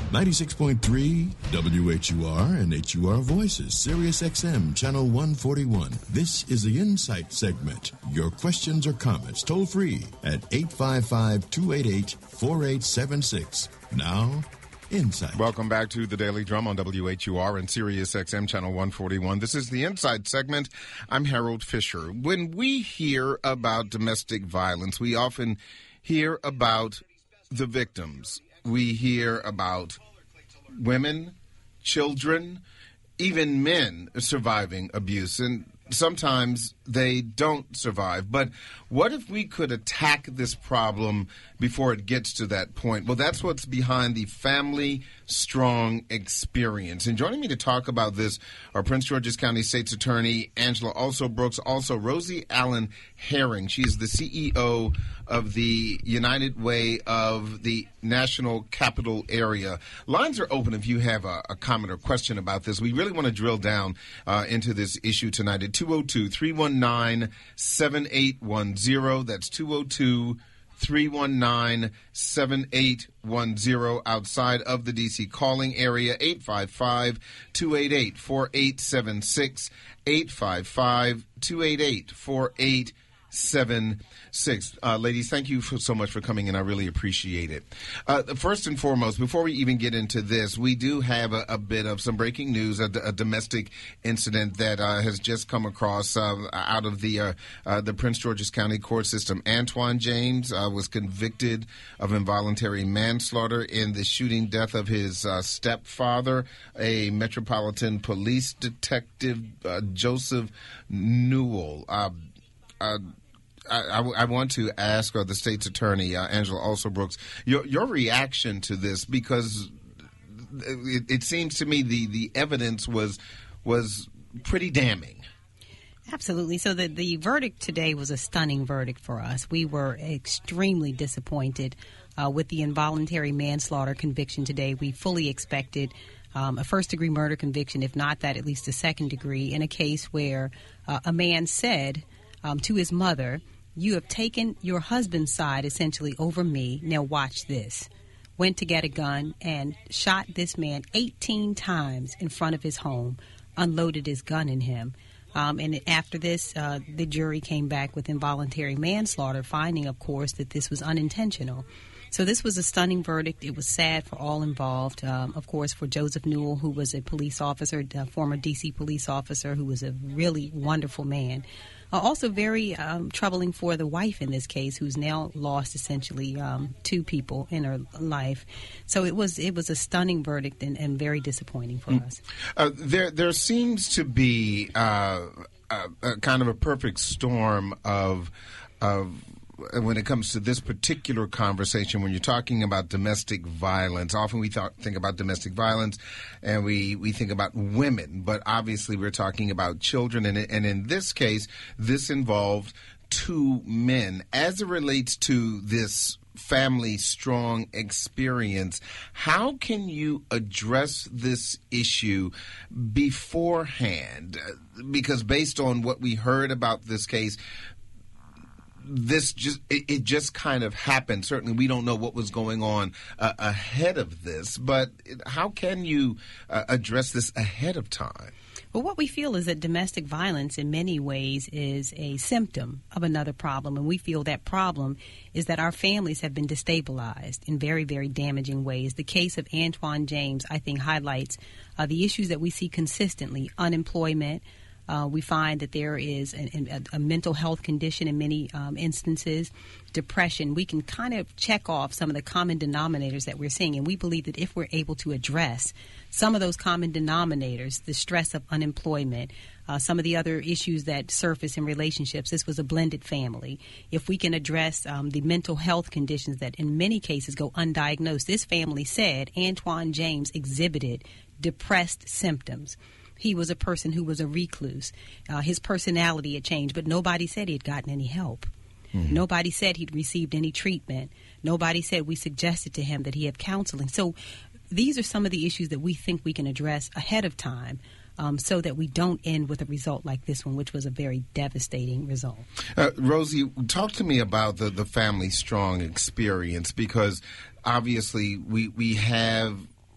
96.3 WHUR and HUR Voices, Sirius XM, Channel 141. This is the Insight segment. Your questions or comments toll free at 855-288-4876. Now, Insight. Welcome back to the Daily Drum on WHUR and Sirius XM Channel 141. This is the Insight segment. I'm Harold Fisher. When we hear about domestic violence, we often hear about the victims. We hear about women, children, even men surviving abuse, and sometimes they don't survive. But what if we could attack this problem before it gets to that point? Well, that's what's behind the Family Strong Experience. And joining me to talk about this are Prince George's County State's Attorney Angela Alsobrooks, also Rosie Allen Herring. She's the CEO of the United Way of the National Capital Area. Lines are open if you have a comment or question about this. We really want to drill down into this issue tonight at 202-319-7810. That's 202-319-7810 outside of the D.C. calling area, 855-288-4876, 855-288-4876. Ladies, thank you so much for coming in. I really appreciate it. First and foremost, before we even get into this, we do have a bit of some breaking news, a domestic incident that has just come across out of the Prince George's County court system. Antoine James was convicted of involuntary manslaughter in the shooting death of his stepfather, a Metropolitan Police Detective, Joseph Newell. I want to ask the state's attorney, Angela Alsobrooks, your reaction to this, because it seems to me the evidence was pretty damning. Absolutely. So the verdict today was a stunning verdict for us. We were extremely disappointed with the involuntary manslaughter conviction today. We fully expected a first-degree murder conviction, if not that, at least a second degree, in a case where a man said to his mother, "You have taken your husband's side essentially over me. Now watch this." Went to get a gun and shot this man 18 times in front of his home, unloaded his gun in him. And after this, the jury came back with involuntary manslaughter, finding, of course, that this was unintentional. So this was a stunning verdict. It was sad for all involved. Of course, for Joseph Newell, who was a police officer, a former D.C. police officer, who was a really wonderful man. Also very troubling for the wife in this case, who's now lost essentially two people in her life. So it was a stunning verdict and very disappointing for us. There seems to be a kind of a perfect storm of when it comes to this particular conversation, when you're talking about domestic violence. Often we think about domestic violence and we think about women, but obviously we're talking about children. And in this case, this involved two men. As it relates to this Family Strong Experience, how can you address this issue beforehand? Because based on what we heard about this case, it just kind of happened. Certainly, we don't know what was going on ahead of this, but how can you address this ahead of time? Well, what we feel is that domestic violence in many ways is a symptom of another problem, and we feel that problem is that our families have been destabilized in very, very damaging ways. The case of Antoine James, I think, highlights the issues that we see consistently: unemployment. We find that there is a mental health condition in many instances, depression. We can kind of check off some of the common denominators that we're seeing, and we believe that if we're able to address some of those common denominators, the stress of unemployment, some of the other issues that surface in relationships, this was a blended family. If we can address the mental health conditions that in many cases go undiagnosed, this family said Antoine James exhibited depressed symptoms. He was a person who was a recluse. His personality had changed, but nobody said he had gotten any help. Mm-hmm. Nobody said he'd received any treatment. Nobody said we suggested to him that he have counseling. So these are some of the issues that we think we can address ahead of time so that we don't end with a result like this one, which was a very devastating result. Rosie, talk to me about the Family Strong Experience, because obviously we have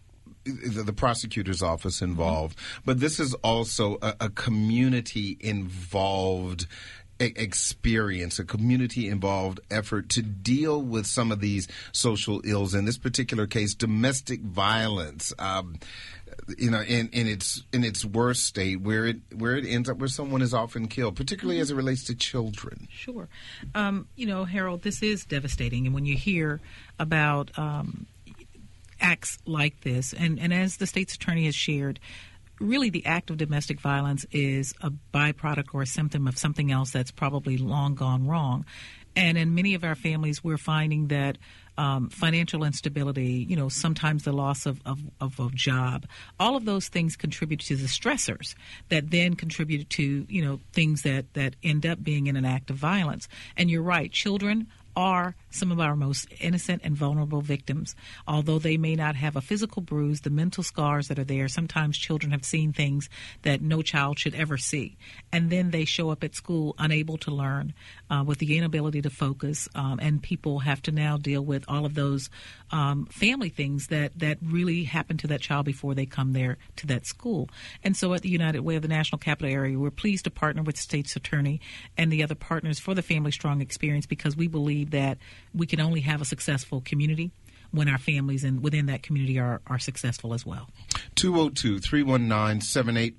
the prosecutor's office involved, but this is also a community involved experience, a community-involved effort to deal with some of these social ills. In this particular case, domestic violence, in its worst state, where it ends up where someone is often killed, particularly as it relates to children. Sure. Harold, this is devastating. And when you hear about acts like this, and as the state's attorney has shared, really the act of domestic violence is a byproduct or a symptom of something else that's probably long gone wrong. And in many of our families, we're finding that financial instability, sometimes the loss of a job, all of those things contribute to the stressors that then contribute to, things that end up being in an act of violence. And you're right, children are some of our most innocent and vulnerable victims. Although they may not have a physical bruise, the mental scars that are there, sometimes children have seen things that no child should ever see. And then they show up at school unable to learn, with the inability to focus, and people have to now deal with all of those family things that really happen to that child before they come there to that school. And so at the United Way of the National Capital Area, we're pleased to partner with the state's attorney and the other partners for the Family Strong experience, because we believe that we can only have a successful community when our families and within that community are successful as well. 202-319-7810,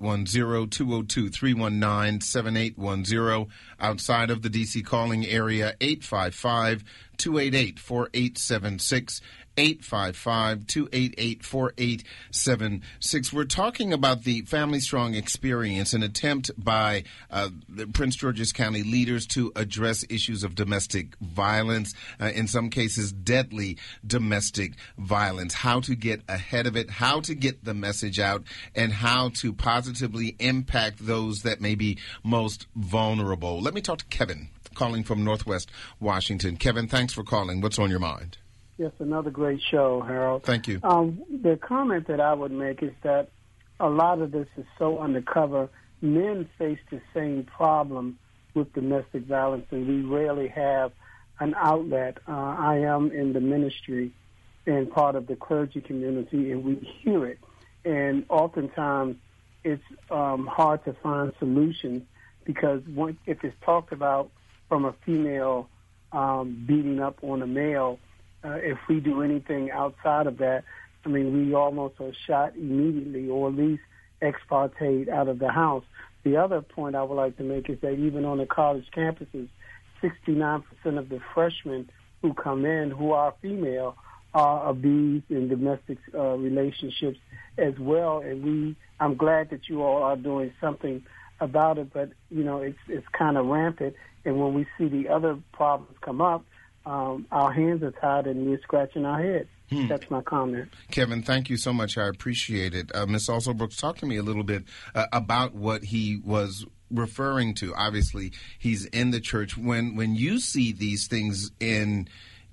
202-319-7810. Outside of the D.C. calling area, 855-288-4876. 855-288-4876. We're talking about the Family Strong experience, an attempt by the Prince George's County leaders to address issues of domestic violence, in some cases deadly domestic violence, how to get ahead of it, how to get the message out, and how to positively impact those that may be most vulnerable. Let me talk to Kevin, calling from Northwest Washington. Kevin, thanks for calling. What's on your mind? Yes, another great show, Harold. Thank you. The comment that I would make is that a lot of this is so undercover. Men face the same problem with domestic violence, and we rarely have an outlet. I am in the ministry and part of the clergy community, and we hear it. And oftentimes it's hard to find solutions, because if it's talked about from a female beating up on a male, if we do anything outside of that, we almost are shot immediately, or at least exparted out of the house. The other point I would like to make is that even on the college campuses, 69% of the freshmen who come in who are female are abused in domestic relationships as well. And I'm glad that you all are doing something about it, but, it's kind of rampant. And when we see the other problems come up, our hands are tied and we're scratching our heads. That's my comment. Kevin, thank you so much. I appreciate it. Ms. Alsobrooks, talk to me a little bit about what he was referring to. Obviously, he's in the church. When you see these things in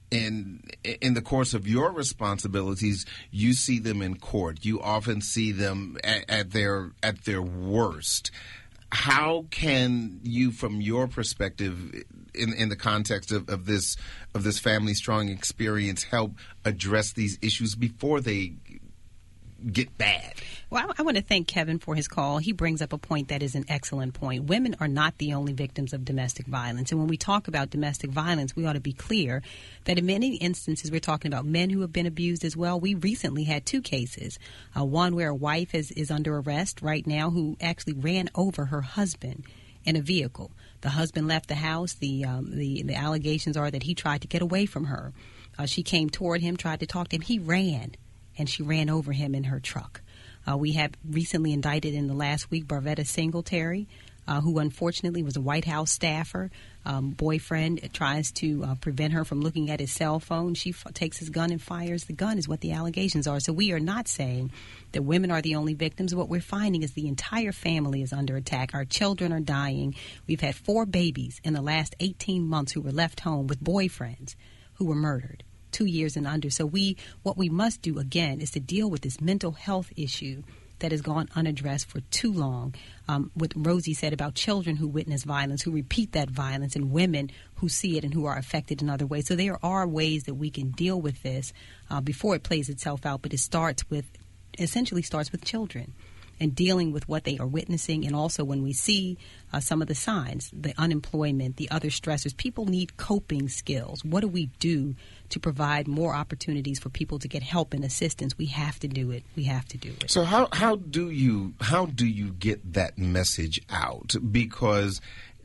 the course of your responsibilities, you see them in court. You often see them at their worst. How can you, from your perspective, in the context of this Family Strong experience, help address these issues before they get bad? Well, I want to thank Kevin for his call. He brings up a point that is an excellent point. Women are not the only victims of domestic violence. And when we talk about domestic violence, we ought to be clear that in many instances we're talking about men who have been abused as well. We recently had two cases, one where a wife is under arrest right now who actually ran over her husband in a vehicle. The husband left the house. The allegations are that he tried to get away from her. She came toward him, tried to talk to him. He ran, and she ran over him in her truck. We have recently indicted in the last week Barvetta Singletary, who unfortunately was a White House staffer. Boyfriend tries to prevent her from looking at his cell phone. She takes his gun and fires the gun, is what the allegations are. So we are not saying that women are the only victims. What we're finding is the entire family is under attack. Our children are dying. We've had 4 babies in the last 18 months who were left home with boyfriends who were murdered, 2 years and under. So what we must do, again, is to deal with this mental health issue that has gone unaddressed for too long. What Rosie said about children who witness violence, who repeat that violence, and women who see it and who are affected in other ways. So there are ways that we can deal with this before it plays itself out, but it starts with essentially starts with children and dealing with what they are witnessing. And also when we see some of the signs, the unemployment, the other stressors, people need coping skills. What do we do to provide more opportunities for people to get help and assistance? We have to do it. We have to do it. So how do you get that message out? Because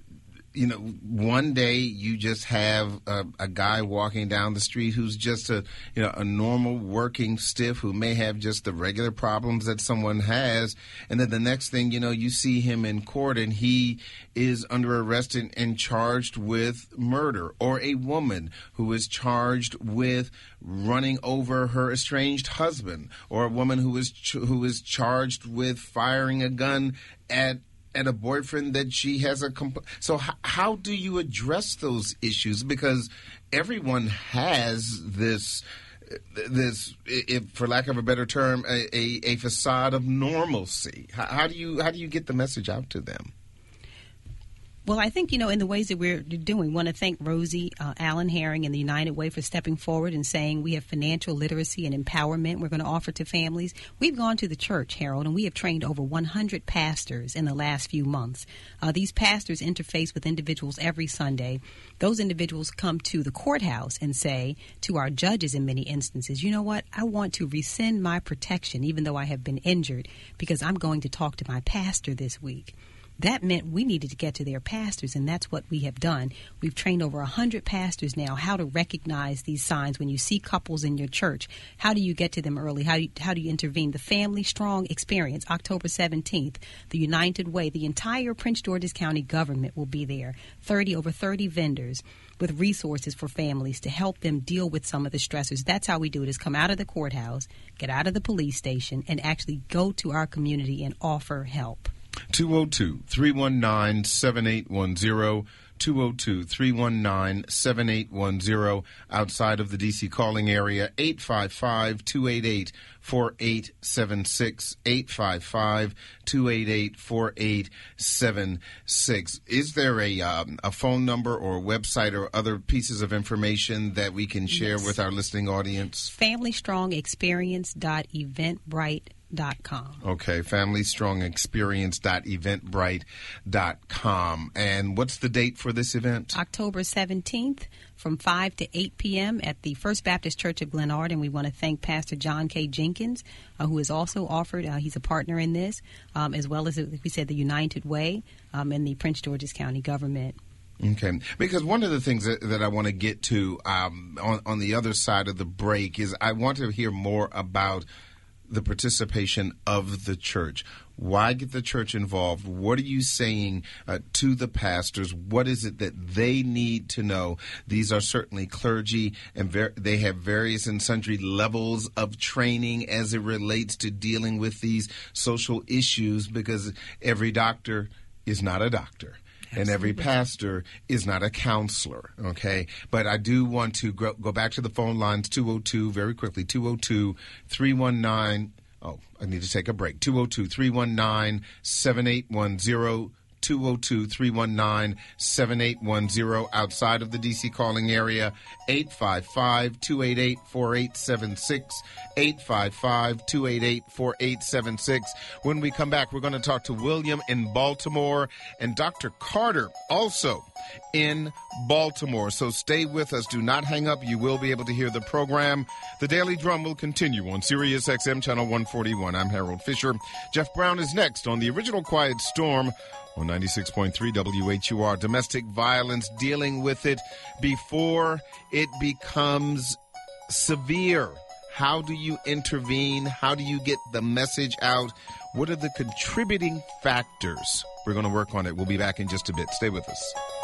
one day you just have a guy walking down the street who's just a normal working stiff who may have just the regular problems that someone has, and then the next thing you see him in court and he is under arrest and charged with murder, or a woman who is charged with running over her estranged husband, or a woman who is charged with firing a gun at a boyfriend that she has so how do you address those issues? Because everyone has this, if for lack of a better term, a facade of normalcy. How do you get the message out to them? Well, I think, in the ways that we're doing, we want to thank Rosie Allen Herring and the United Way for stepping forward and saying we have financial literacy and empowerment we're going to offer to families. We've gone to the church, Harold, and we have trained over 100 pastors in the last few months. These pastors interface with individuals every Sunday. Those individuals come to the courthouse and say to our judges in many instances, you know what, I want to rescind my protection even though I have been injured because I'm going to talk to my pastor this week. That meant we needed to get to their pastors, and that's what we have done. We've trained over 100 pastors now how to recognize these signs. When you see couples in your church, how do you get to them early? How do you intervene? The Family Strong Experience, October 17th, the United Way, the entire Prince George's County government will be there, over 30 vendors with resources for families to help them deal with some of the stressors. That's how we do it, is come out of the courthouse, get out of the police station, and actually go to our community and offer help. 202-319-7810, 202-319-7810, outside of the D.C. calling area, 855-288-4876, 855-288-4876. Is there a phone number or a website or other pieces of information that we can share with our listening audience? FamilyStrongExperience.eventbrite.com. Okay, FamilyStrongExperience.eventbrite.com. And what's the date for this event? October 17th from 5 to 8 p.m. at the First Baptist Church of Glenard. And we want to thank Pastor John K. Jenkins, who has also offered, he's a partner in this, as well as, we said, the United Way and the Prince George's County government. Okay, because one of the things that I want to get to on the other side of the break is I want to hear more about the participation of the church. Why get the church involved? What are you saying to the pastors? What is it that they need to know? These are certainly clergy, and they have various and sundry levels of training as it relates to dealing with these social issues, because every doctor is not a doctor. And every pastor is not a counselor, okay? But I do want to go back to the phone lines, 202, very quickly, 202-319, I need to take a break, 202-319-7810, 202-319-7810, outside of the D.C. calling area, 855-288-4876, 855-288-4876. When we come back, we're going to talk to William in Baltimore and Dr. Carter also in Baltimore. So stay with us. Do not hang up. You will be able to hear the program. The Daily Drum will continue on Sirius XM Channel 141. I'm Harold Fisher. Jeff Brown is next on the original Quiet Storm on 96.3 WHUR. Domestic violence, dealing with it before it becomes severe. How do you intervene? How do you get the message out? What are the contributing factors? We're going to work on it. We'll be back in just a bit. Stay with us.